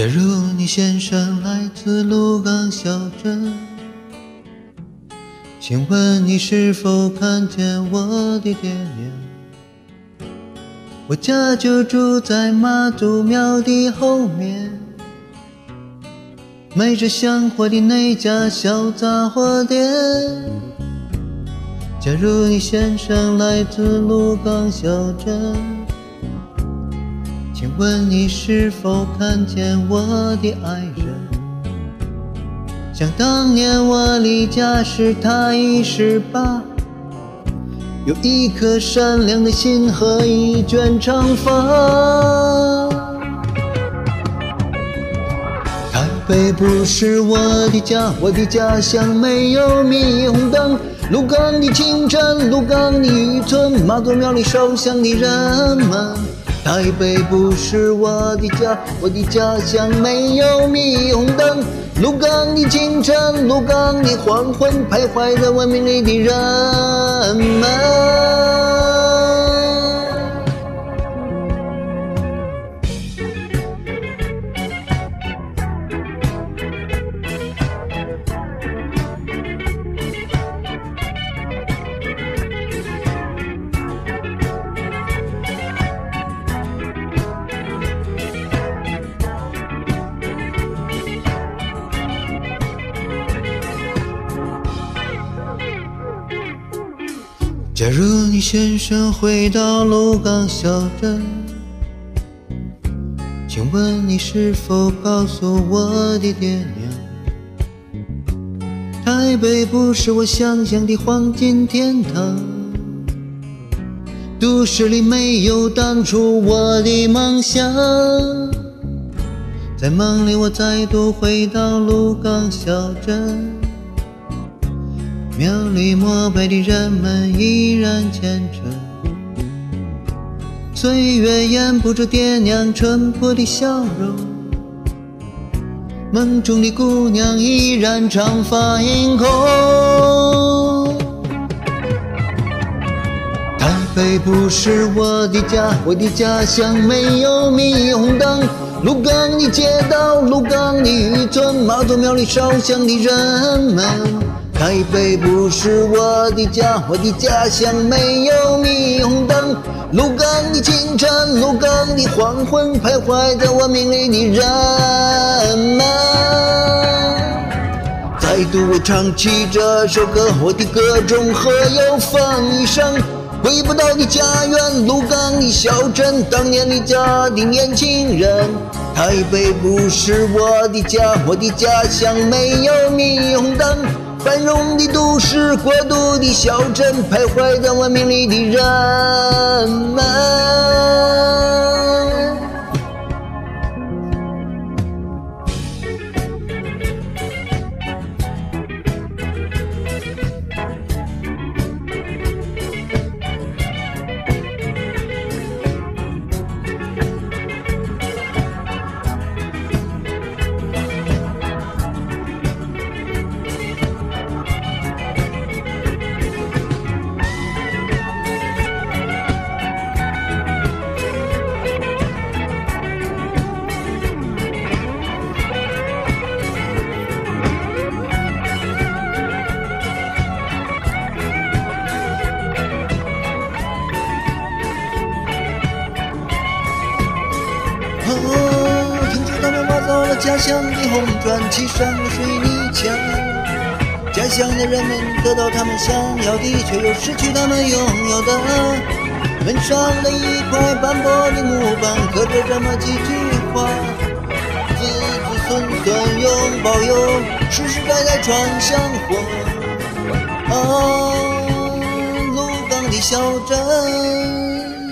假如你先生来自鹿港小镇，请问你是否看见我的爹娘？我家就住在妈祖庙的后面，卖着香火的那家小杂货店。假如你先生来自鹿港小镇，请问你是否看见我的爱人？想当年我离家时他已18，有一颗善良的心和一卷长发。台北不是我的家，我的家乡没有霓虹灯。鹿港的清晨，鹿港的渔村，妈祖庙里烧香的人们。台北不是我的家，我的家乡没有霓虹灯。鹿港的清晨，鹿港的黄昏，徘徊在文明里的人们。假如你先生回到鹿港小镇，请问你是否告诉我的爹娘？台北不是我想象的黄金天堂，都市里没有当初我的梦想。在梦里我再度回到鹿港小镇，庙里膜拜的人们依然虔诚，岁月掩不住爹娘淳朴的笑容，梦中的姑娘依然长发盈空。台北不是我的家，我的家乡没有霓虹灯。鹿港的街道，鹿港的渔村，妈祖庙里烧香的人们。台北不是我的家，我的家乡没有霓虹灯。鹿港的清晨，鹿港的黄昏，徘徊在文明里的人们。再度我唱起这首歌，我的歌中何有风一声？回不到的家园，鹿港的小镇，当年离家的年轻人。台北不是我的家，我的家乡没有霓虹灯。繁荣的都市，过度的小镇，徘徊在文明里的人们。听说他们挖走了家乡的红砖，砌上了水泥墙。家乡的人们得到他们想要的，却又失去他们拥有的。门上的一块斑驳的木板，刻着这么几句话：子子孙孙永保佑，世世代代传香火。鹿港的小镇。